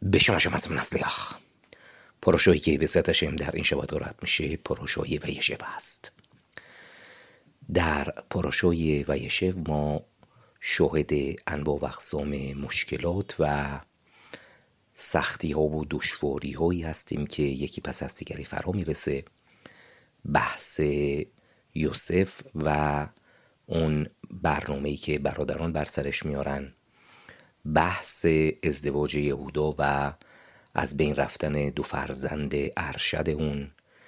به شما از نسلیخ پروشویی که به ستشم در این شبات رد میشه پروشوی ویشف است. در پروشوی ویشف ما شاهد انواع و اقسام مشکلات و سختی ها و دشواری هایی هستیم که یکی پس از دیگری فرا میرسه. بحث یوسف و اون برنامه‌ای که برادران بر سرش میارن، بحث ازدواج یهودا و از بین رفتن دو فرزند ارشد اون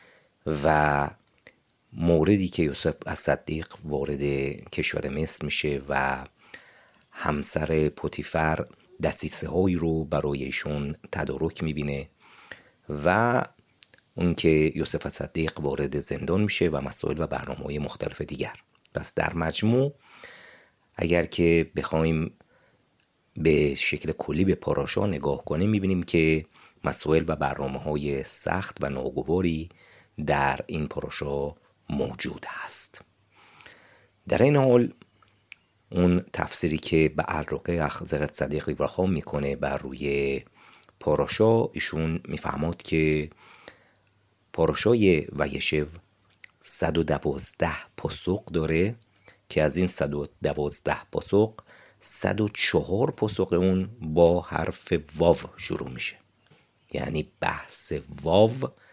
و موردی که یوسف از صدیق وارد کشور مصر میشه و همسر پوتیفر دسیسه هایی رو برای ایشون تدارک میبینه و اون که یوسف صدیق وارد زندان میشه و مسائل و برنامه‌های مختلف دیگر. پس در مجموع اگر که بخوایم به شکل کلی به پاراشا نگاه کنیم میبینیم که مسائل و برنامه‌های سخت و ناگواری در این پاراشا موجود هست. در این حال اون تفسیری که به الرقه اخ صدیق ریوراخا میکنه بر روی پاراشا، ایشون میفهمد که پاراشای ویشف 112 پاسخ داره که از این 112 پاسخ 104 پاسخ اون با حرف واو شروع میشه. یعنی بحث واو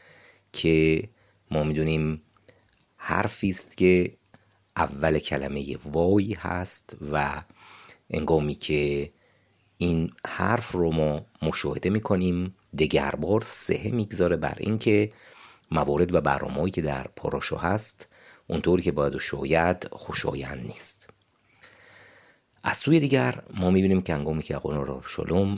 که ما میدونیم حرفی است که اول کلمه وای هست و انگامی که این حرف رو ما مشاهده میکنیم دگر بار سهه میگذاره بر این که موارد و برنامه‌ای که در پاراشا هست اونطوری که باید و شاید خوشایند نیست. از سوی دیگر ما میبینیم که انگامی که اقوان شلوم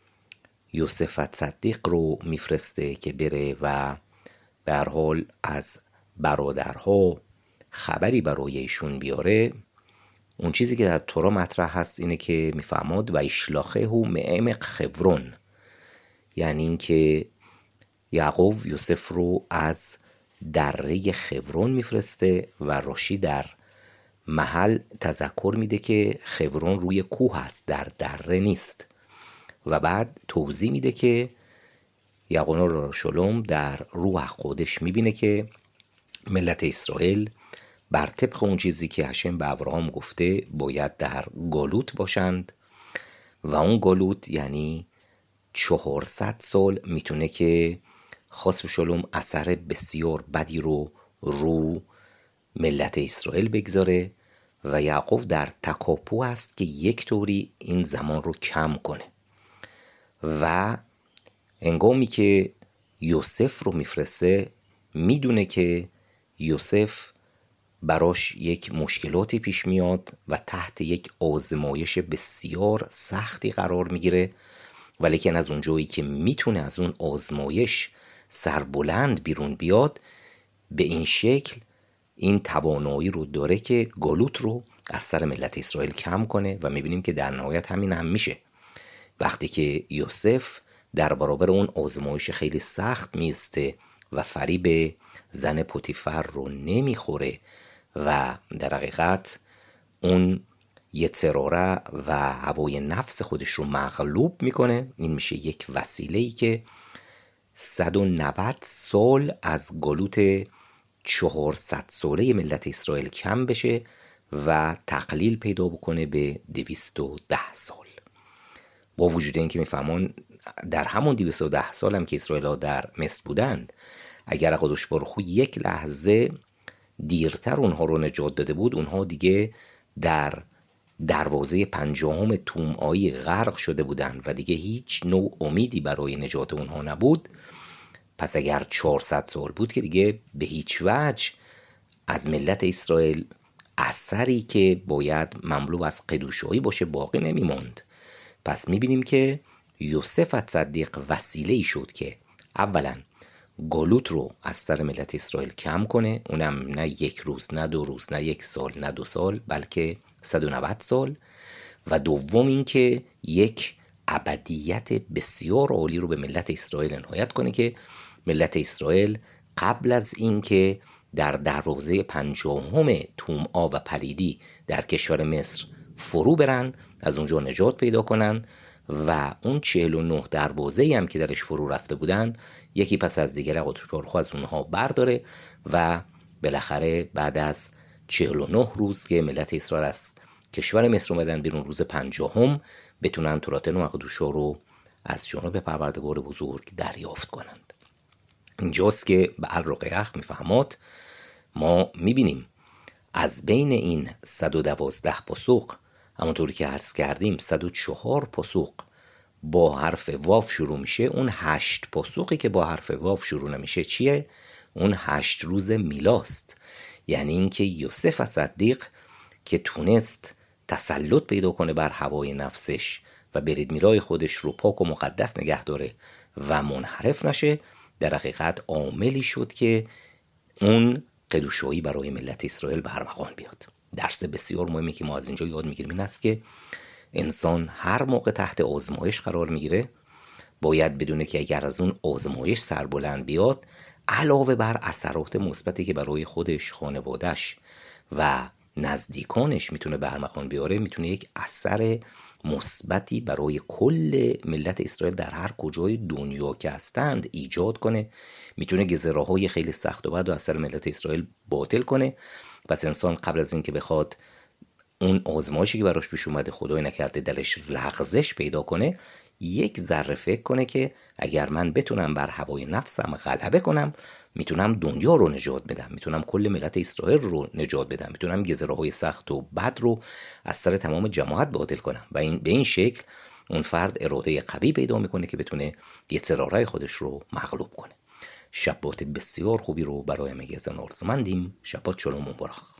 یوسف صدیق رو میفرسته که بره و به هر حال از برادرها خبری برای ایشون بیاره، اون چیزی که در تورا مطرح هست اینه که میفهمد و اشلاخه هو معمق خبرون، یعنی این که یعقوب یوسف رو از دره خبرون میفرسته و راشی در محل تذکر میده که خبرون روی کوه هست، در دره نیست، و بعد توضیح میده که یعقوب شلوم در روح خودش میبینه که ملت اسرائیل بر طبق اون چیزی که هشم به ابراهام گفته باید در گالوت باشند و اون گالوت یعنی 400 سال میتونه که خاص شلوم اثر بسیار بدی رو ملت اسرائیل بگذاره و یعقوب در تکاپو است که یک طوری این زمان رو کم کنه. و انگامی که یوسف رو میفرسته میدونه که یوسف براش یک مشکلاتی پیش میاد و تحت یک آزمایش بسیار سختی قرار میگیره، ولیکن از اون جایی که میتونه از اون آزمایش سربلند بیرون بیاد، به این شکل این توانایی رو داره که گالوت رو از سر ملت اسرائیل کم کنه و میبینیم که در نهایت همین هم میشه. وقتی که یوسف در برابر اون آزمایش خیلی سخت میسته و فریب زن پوتیفر رو نمیخوره و در حقیقت اون یتسراره و هوای نفس خودش رو مغلوب میکنه، این میشه یک وسیله‌ای که 190 سال از گالوت 400 ساله ملت اسرائیل کم بشه و تقلیل پیدا بکنه به 210 سال. با وجود این که میفهمون در همون 210 سال هم که اسرائیل ها در مصر بودند، اگر قدوش بارخو یک لحظه دیرتر اونها رو نجات داده بود، اونها دیگه در دروازه 50 تومایی غرق شده بودند و دیگه هیچ نوع امیدی برای نجات اونها نبود. پس اگر 400 سال بود که دیگه به هیچ وجه از ملت اسرائیل اثری که باید مملو از قدوشایی باشه باقی نمیموند. پس میبینیم که یوسف صدیق وسیله‌ای شد که اولا گالوت رو از سر ملت اسرائیل کم کنه، اونم نه یک روز، نه 2 روز، نه 1 سال، نه 2 سال، بلکه 190 سال، و دوم این که یک ابدیت بسیار عالی رو به ملت اسرائیل عنایت کنه که ملت اسرائیل قبل از این که در دروازه 50 توم‌آ و پلیدی در کشور مصر فرو برن، از اونجا نجات پیدا کنن و اون 49 دروازه‌ای هم که درش فرو رفته بودن یکی پس از دیگر قدرت‌پرخو از اونها برداره و بالاخره بعد از 49 روز که ملت اسرائیل از کشور مصر اومدن بیرون، روز 50 بتونن تورات نو قدوشا رو از جانب پروردگار بزرگ دریافت کنند. اینجاست که به الرقیق میفهمات ما میبینیم از بین این 112 پاسخ، همونطوری که عرض کردیم 104 پاسخ با حرف واو شروع میشه. اون 8 پاسخی که با حرف واو شروع نمیشه چیه؟ اون 8 روز میلاست. یعنی اینکه یوسف صدیق که تونست تسلط پیدا کنه بر هوای نفسش و برید میرای خودش رو پاک و مقدس نگه داره و منحرف نشه، در حقیقت عاملی شد که اون قدوشایی برای ملت اسرائیل به ارمغان بیاد. درس بسیار مهمی که ما از اینجا یاد میگیریم این است که انسان هر موقع تحت آزمایش قرار میگیره باید بدونه که اگر از اون آزمایش سربلند بیاد، علاوه بر اثرات مثبتی که برای خودش، خانواده‌اش و نزدیکانش میتونه به ارمغان بیاره، میتونه یک اثر مثبتی برای کل ملت اسرائیل در هر کجای دنیا که هستند ایجاد کنه. میتونه گزراهای خیلی سخت و بد و اثر ملت اسرائیل باطل کنه. پس انسان قبل از این که بخواد اون آزمایشی که براش پیش اومده خدای نکرده دلش لغزش پیدا کنه، یک ذره فکر کنه که اگر من بتونم بر هوای نفسم غلبه کنم، میتونم دنیا رو نجات بدم، میتونم کل ملت اسرائیل رو نجات بدم، میتونم گزراهای سخت و بد رو از سر تمام جماعت باطل کنم. و به این شکل اون فرد اراده قوی پیدا میکنه که بتونه یتسرارای خودش رو مغلوب کنه. شبات بسیار خوبی رو برای همگی از آرزومندیم. شبات شلوم و مبارک.